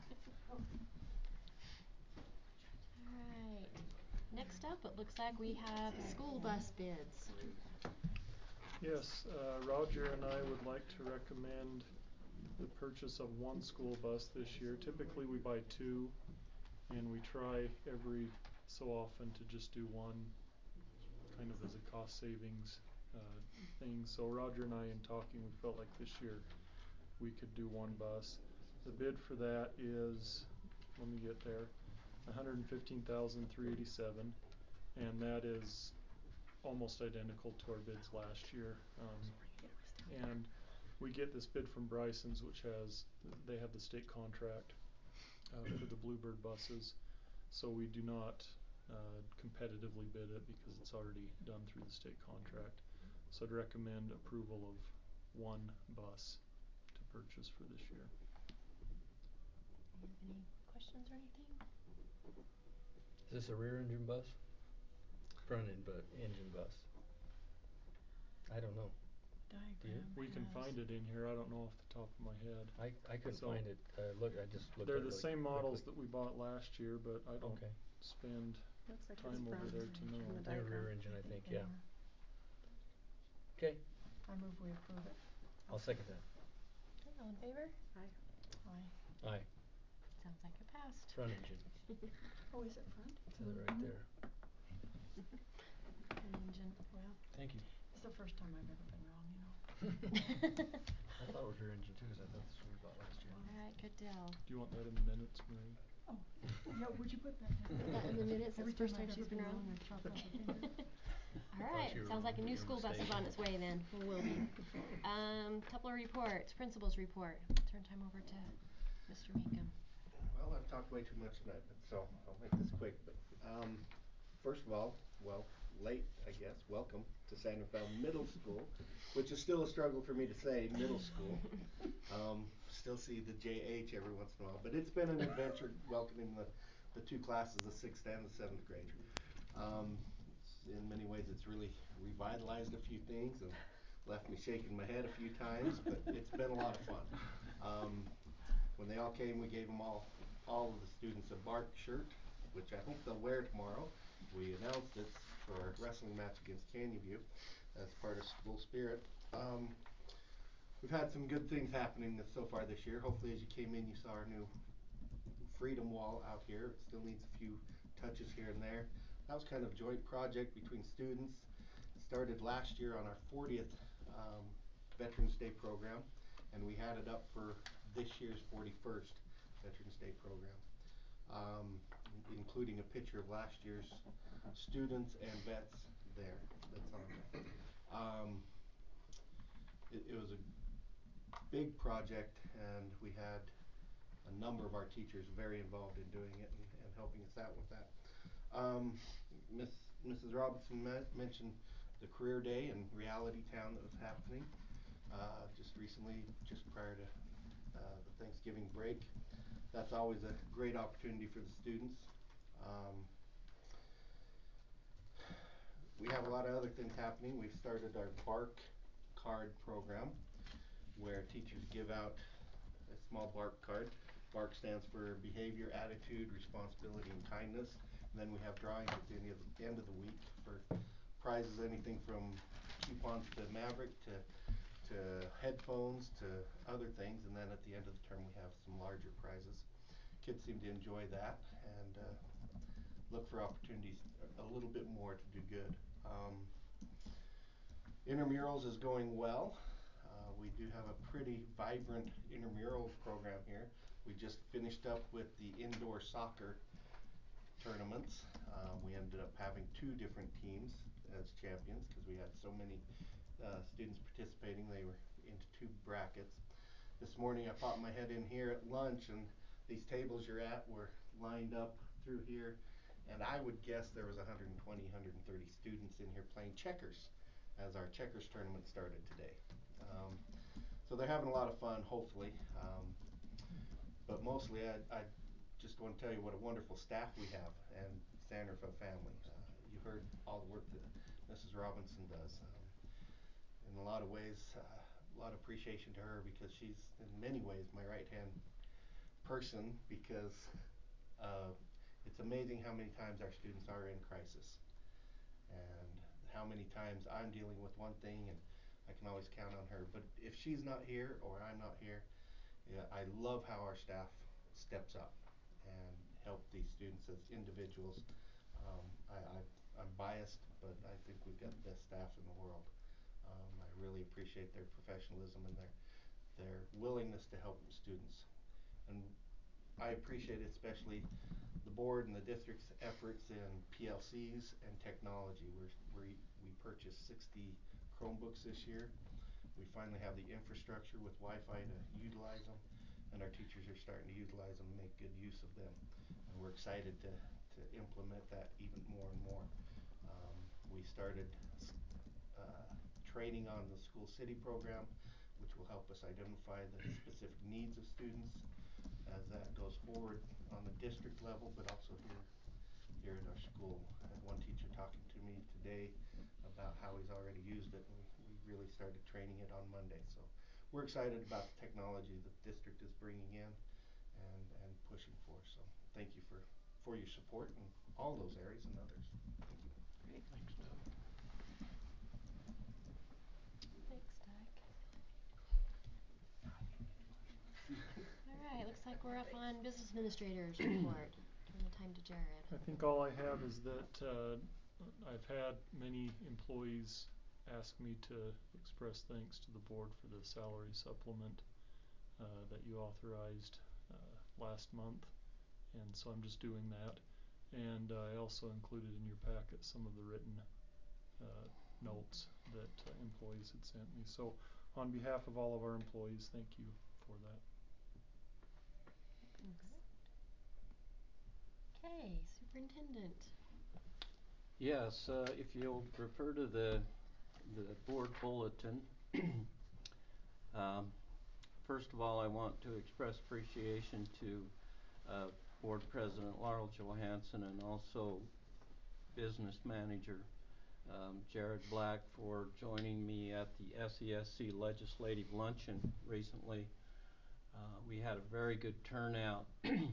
Alright, next up, it looks like we have school bus bids. Yes, uh, Roger and I would like to recommend the purchase of one school bus this year. Typically we buy two, and we try every so often to just do one, kind of as a cost savings uh, thing. So Roger and I, in talking, we felt like this year we could do one bus. The bid for that is, let me get there, one hundred fifteen thousand three hundred eighty-seven, and that is almost identical to our bids last year. Um, and we get this bid from Bryson's, which has, they have the state contract uh, for the Bluebird buses, so we do not uh, competitively bid it because it's already done through the state contract. So I'd recommend approval of one bus to purchase for this year. Any questions or anything? Is this a rear engine bus? Front end but engine bus? I don't know. Diagram We can has- find it in here. I don't know off the top of my head. I, I couldn't So, find it. Uh, look, I just looked They're at it the really same models quickly. that we bought last year, but I don't Okay. spend Looks like it's time over front there to know. from the They're diagram. rear engine, I think, They yeah. are. Okay, I move we approve it. I'll second that. Okay, all in favor? Aye. Aye. Aye. Sounds like it passed. Front engine. Oh, is it front? Says it right there. An engine. Well, Thank you. it's the first time I've ever been wrong, you know. I thought it was rear engine too, 'cause I thought that's what we bought last year. Alright, good deal. Do you want that in the minutes, Marie? Oh, yeah, would you put that down? Put that in the minutes, Every that's the first time time I've she's ever been been wrong. wrong, I chop off a finger. Alright, you were sounds like a wrong, new your school bus is mistake. on its way then, or will be. Um, couple of reports, principal's report. Turn time over to Mister Meekum. Well, I've talked way too much tonight, but so I'll make this quick. But um, first of all, well, late I guess, welcome to Santa Fe Middle School, which is still a struggle for me to say, middle school. Um, still see the J H every once in a while, but it's been an adventure welcoming the, the two classes, the sixth and the seventh grade. Um, in many ways, it's really revitalized a few things and left me shaking my head a few times, but it's been a lot of fun. Um, when they all came, we gave them all, all of the students a bark shirt, which I hope they'll wear tomorrow. We announced it for our wrestling match against Canyon View as part of School Spirit. Um, we've had some good things happening this, so far this year. Hopefully, as you came in, you saw our new Freedom Wall out here. It still needs a few touches here and there. That was kind of a joint project between students. It started last year on our fortieth um, Veterans Day program, and we had it up for this year's forty-first Veterans Day program, um, including a picture of last year's students and vets there. That's on there. Um, it, it was a big project, and we had a number of our teachers very involved in doing it and, and helping us out with that. Um, Miss Missus Robinson met, mentioned the Career Day in Reality Town that was happening uh, just recently, just prior to uh, the Thanksgiving break. That's always a great opportunity for the students. Um, we have a lot of other things happening. We've started our BARK card program, where teachers give out a small BARK card. BARK stands for Behavior, Attitude, Responsibility, and Kindness. And then we have drawings at the end of the, end of the week for prizes, anything from coupons to Maverick to to headphones to other things. And then at the end of the term, we have some larger prizes. Kids seem to enjoy that and uh, look for opportunities a little bit more to do good. Um, intramurals is going well. Uh, we do have a pretty vibrant intramural program here. We just finished up with the indoor soccer tournaments. Uh, we ended up having two different teams as champions because we had so many uh, students participating. They were into two brackets. This morning I popped my head in here at lunch, and these tables you're at were lined up through here, and I would guess there was one hundred twenty, one hundred thirty students in here playing checkers as our checkers tournament started today. Um, so they're having a lot of fun, hopefully. Um, but mostly I, I just want to tell you what a wonderful staff we have and Sanderfeld family. Uh, you heard all the work that Missus Robinson does. Um, in a lot of ways, uh, a lot of appreciation to her because she's in many ways my right-hand person because uh, it's amazing how many times our students are in crisis and how many times I'm dealing with one thing and I can always count on her. But if she's not here or I'm not here, yeah, I love how our staff steps up and help these students as individuals. Um, I, I, I'm biased, but I think we've got the best staff in the world. Um, I really appreciate their professionalism and their their willingness to help students. And I appreciate especially the board and the district's efforts in P L Cs and technology. We're, we we purchased sixty Chromebooks this year. We finally have the infrastructure with Wi-Fi to utilize them, and our teachers are starting to utilize them and make good use of them. And we're excited to, to implement that even more and more. Um, we started uh, training on the School City program, which will help us identify the specific needs of students as that goes forward on the district level, but also here here at our school. I had one teacher talking to me today about how he's already used it, and we, we really started training it on Monday. So we're excited about the technology the district is bringing in and, and pushing for. So thank you for, for your support in all those areas and others. Thank you. Great. Thanks, Doug. Thanks, Doug. All right, looks like we're up on business administrators report. Turn the time to Jared. I think all I have is that uh, I've had many employees ask me to express thanks to the board for the salary supplement uh, that you authorized uh, last month, and so I'm just doing that. And uh, I also included in your packet some of the written uh, notes that uh, employees had sent me. So on behalf of all of our employees, thank you for that. Okay, superintendent. Yes, uh, if you'll refer to the the board bulletin. um, first of all, I want to express appreciation to uh, Board President Laurel Johansson and also Business Manager um, Jared Black for joining me at the S E S C Legislative Luncheon recently. Uh, we had a very good turnout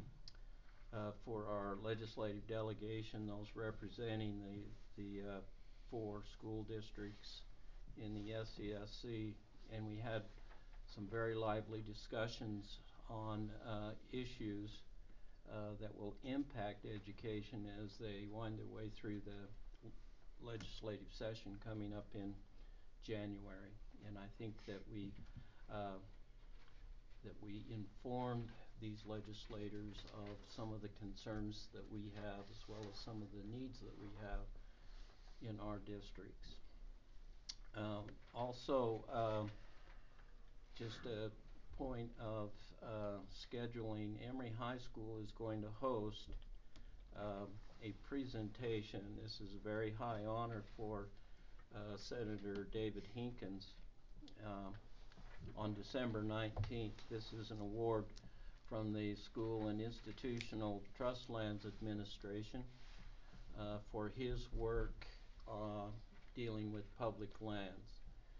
uh, for our legislative delegation, those representing the, the uh, four school districts in the S E S C, and we had some very lively discussions on uh, issues uh, that will impact education as they wind their way through the legislative session coming up in January. And I think that we uh, that we informed these legislators of some of the concerns that we have as well as some of the needs that we have in our districts. Um, also, uh, just a point of uh, scheduling, Emory High School is going to host uh, a presentation. This is a very high honor for uh, Senator David Hinkins. Uh, on December nineteenth, this is an award from the School and Institutional Trust Lands Administration uh, for his work uh, dealing with public lands.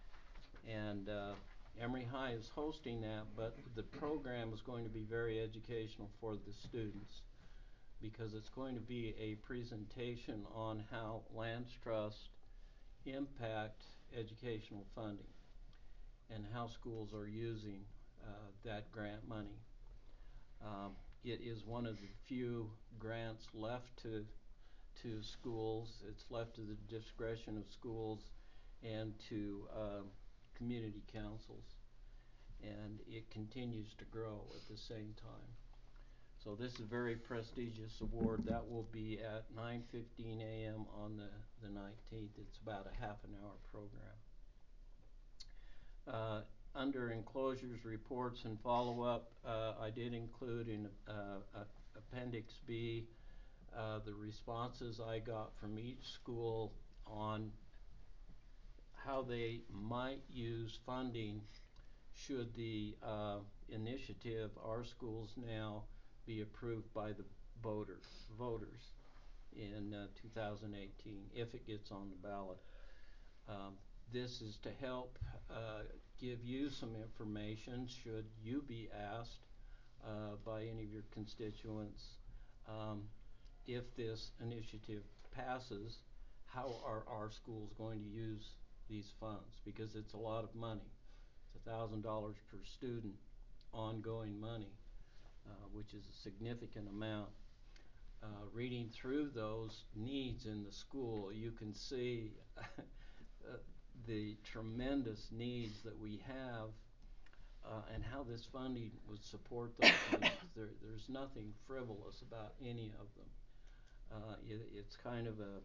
And uh, Emory High is hosting that, but the program is going to be very educational for the students because it's going to be a presentation on how lands trust impact educational funding and how schools are using uh, that grant money. Um, it is one of the few grants left to to schools. It's left to the discretion of schools and to uh, community councils, and it continues to grow at the same time. So this is a very prestigious award. That will be at nine fifteen a m on the, the nineteenth. It's about a half an hour program. Uh, under enclosures, reports, and follow-up, uh, I did include in uh, uh, Appendix B uh, the responses I got from each school on how they might use funding should the uh, initiative, Our Schools Now, be approved by the voter, voters in uh, two thousand eighteen, if it gets on the ballot. Um, this is to help uh, give you some information should you be asked uh, by any of your constituents, um, if this initiative passes, how are our schools going to use these funds? Because it's a lot of money. It's one thousand dollars per student, ongoing money, uh, which is a significant amount. Uh, reading through those needs in the school, you can see uh, the tremendous needs that we have uh, and how this funding would support those needs. There, there's nothing frivolous about any of them. Uh, it, it's kind of a,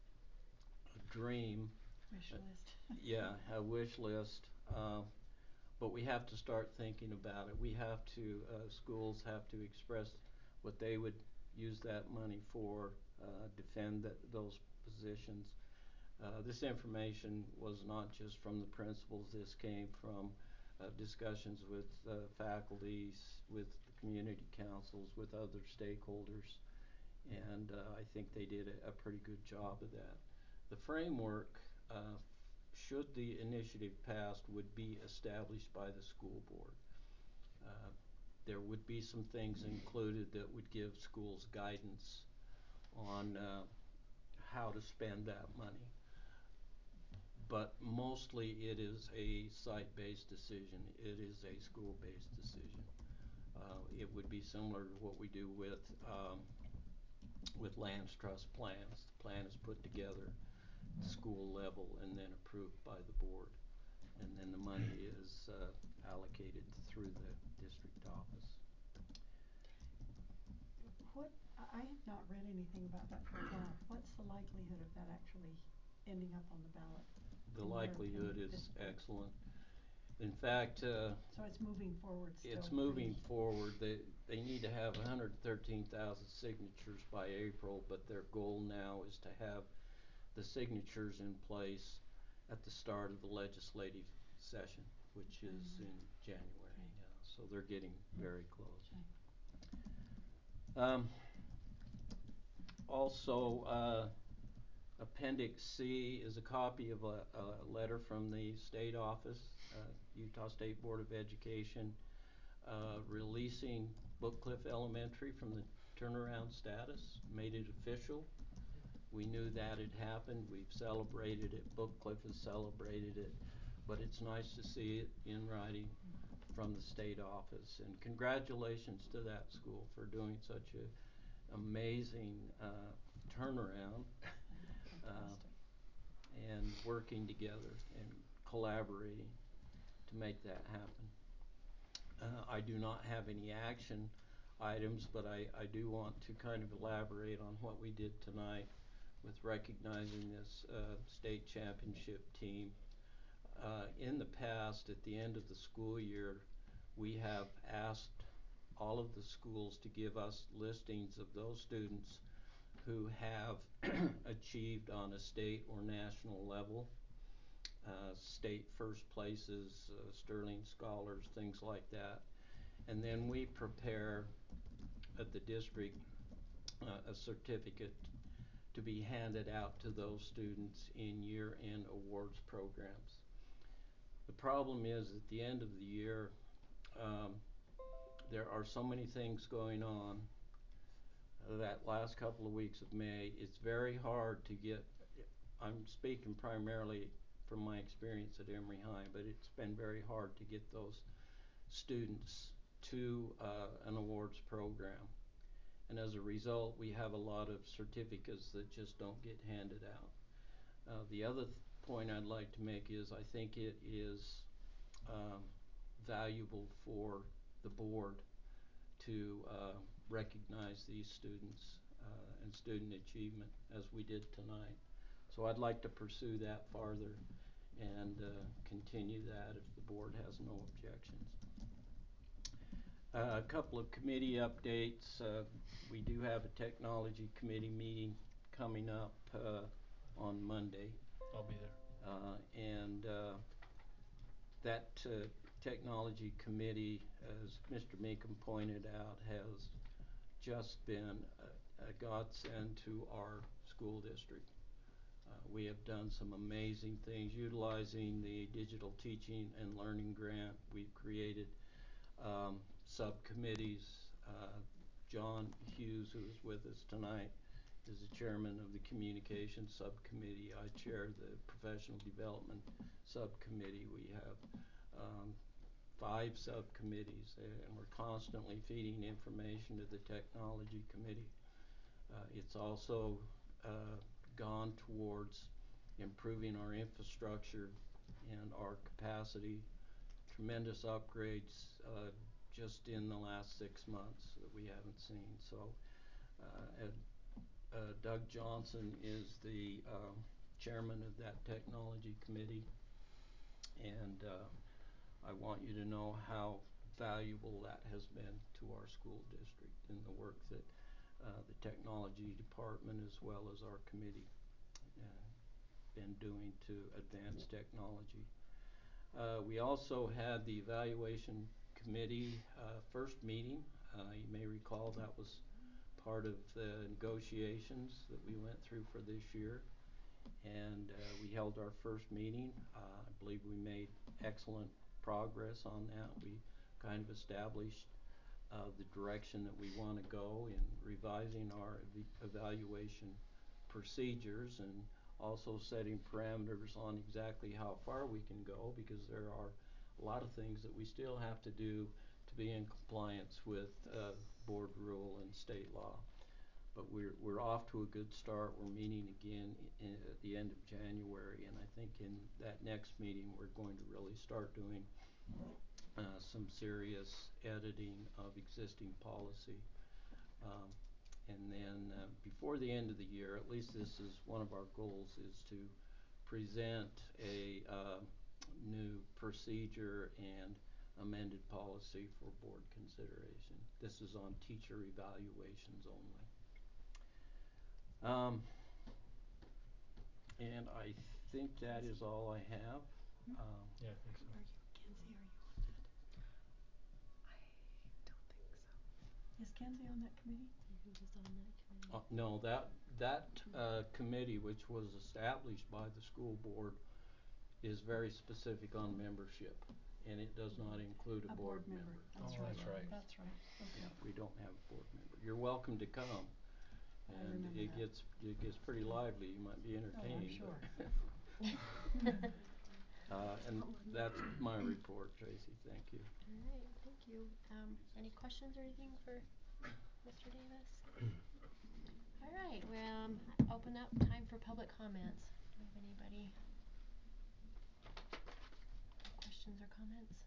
a dream. Wish list. Uh, yeah, a wish list. Uh, but we have to start thinking about it. We have to, uh, schools have to express what they would use that money for, uh, defend that, those positions. Uh, this information was not just from the principals. This came from uh, discussions with uh, faculties, with community councils, with other stakeholders, and uh, I think they did a, a pretty good job of that. The framework, uh, should the initiative pass, would be established by the school board. Uh, there would be some things included that would give schools guidance on uh, how to spend that money. But mostly it is a site-based decision. It is a school-based decision. Uh, it would be similar to what we do with um, with lands trust plans. The plan is put together at the school level and then approved by the board. And then the money is uh, allocated through the district office. What, I have not read anything about that for a while. What's the likelihood of that actually ending up on the ballot? The likelihood is excellent. In fact, uh, so it's moving forward still. It's moving forward. They they need to have one hundred thirteen thousand signatures by April, but their goal now is to have the signatures in place at the start of the legislative session, which is mm-hmm. in January. Okay. Yeah, so they're getting very close. Okay. Um, also, uh, Appendix C is a copy of a, a letter from the state office, uh, Utah State Board of Education, uh, releasing Book Cliff Elementary from the turnaround status, made it official. We knew that had happened. We've celebrated it. Book Cliff has celebrated it. But it's nice to see it in writing from the state office. And congratulations to that school for doing such an amazing uh, turnaround. Uh, and working together and collaborating to make that happen. Uh, I do not have any action items, but I, I do want to kind of elaborate on what we did tonight with recognizing this uh, state championship team. Uh, in the past, at the end of the school year, we have asked all of the schools to give us listings of those students who have achieved on a state or national level, uh, state first places, uh, Sterling Scholars, things like that. And then we prepare at the district uh, a certificate to be handed out to those students in year-end awards programs. The problem is at the end of the year, um, there are so many things going on that last couple of weeks of May. It's very hard to get, I'm speaking primarily from my experience at Emory High, but it's been very hard to get those students to uh, an awards program. And as a result, we have a lot of certificates that just don't get handed out. Uh, the other th- point I'd like to make is I think it is um, valuable for the board to uh, recognize these students uh, and student achievement as we did tonight. So I'd like to pursue that farther and uh, continue that if the board has no objections. Uh, a couple of committee updates. Uh, we do have a technology committee meeting coming up uh, on Monday. I'll be there. Uh, and uh, that uh, Technology Committee, as Mister Meekum pointed out, has just been a, a godsend to our school district. Uh, we have done some amazing things utilizing the Digital Teaching and Learning Grant. We've created um, subcommittees. Uh, John Hughes, who is with us tonight, is the chairman of the Communications Subcommittee. I chair the Professional Development Subcommittee. We have um, five subcommittees, and we're constantly feeding information to the Technology Committee. Uh, it's also uh, gone towards improving our infrastructure and our capacity. Tremendous upgrades uh, just in the last six months that we haven't seen. So uh, Ed, uh, Doug Johnson is the um, chairman of that Technology Committee, and uh, I want you to know how valuable that has been to our school district and the work that uh, the technology department as well as our committee uh, been doing to advance technology. Uh, we also had the evaluation committee uh, first meeting. Uh, you may recall that was part of the negotiations that we went through for this year. And uh, we held our first meeting. Uh, I believe we made excellent progress on that. We kind of established uh, the direction that we want to go in revising our ev- evaluation procedures and also setting parameters on exactly how far we can go, because there are a lot of things that we still have to do to be in compliance with uh, board rule and state law. But we're we're off to a good start. We're meeting again in, at the end of January, and I think in that next meeting we're going to really start doing uh, some serious editing of existing policy. Um, and then uh, before the end of the year, at least this is one of our goals, is to present a uh, new procedure and amended policy for board consideration. This is on teacher evaluations only. Um, and I think that is all I have. Um, Yeah, I think so. Are you, Kenzie, are you on that? I don't think so. Is Kenzie on that committee? Who was on that committee? uh, no, that that uh, committee, which was established by the school board, is very specific on membership, and it does not include a, A board, board member. member. That's Oh, right. that's right. That's right. Okay. Yeah, we don't have a board member. You're welcome to come. I And remember it that. gets it gets pretty lively. You might be Oh, I'm entertained. sure. uh, and that's my report, Tracy. Thank you. All right, thank you. Um, any questions or anything for Mister Davis? All right, well, um, open up time for public comments. Do we have anybody? Questions or comments?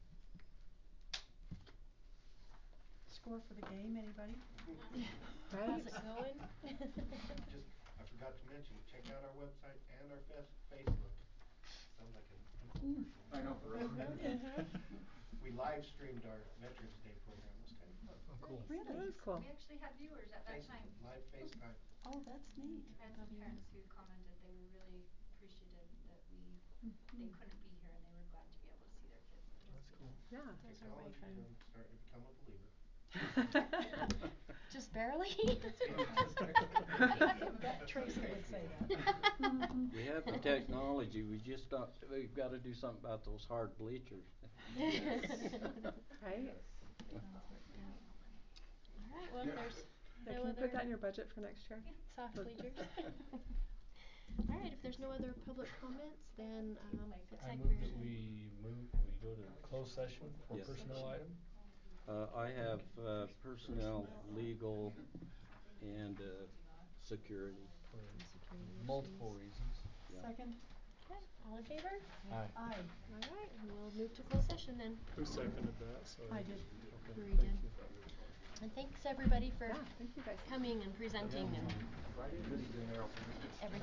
Score for the game, anybody? How's it going? Just, I forgot to mention, check out our website and our fes- Facebook. Sounds like an infomercial. I know, for real. We live streamed our Veterans Day program. It was kind of fun. Oh, cool. Really? That is cool. We actually had viewers at that Face- time. Live FaceTime. Oh, that's neat. I had some parents who commented they were really appreciative that we they couldn't be here and they were glad to be able to see their kids. That's cool. Yeah. Those are way fun. Technology, I'm starting to become a believer. Just barely? That Tracy would say that. We have the technology. We just don't. We've got to do something about those hard bleachers. Right? All right, well, if there's Yeah, no can you other put that in your budget for next year? soft bleachers. All right, if there's no other public comments, then um, it's I like move we're that we move, we go to closed session for Yes. personnel item. Uh, I have uh, personnel, legal, and uh, security. For security multiple issues. reasons. Yeah. Second? Okay, all in favor? Aye. Aye. All right, and we'll move to closed session then. Who seconded that? Sorry. I did. Okay, Marie thank did. you. And thanks everybody for Yeah, thank you guys. coming and presenting and Friday, this is in there. everything.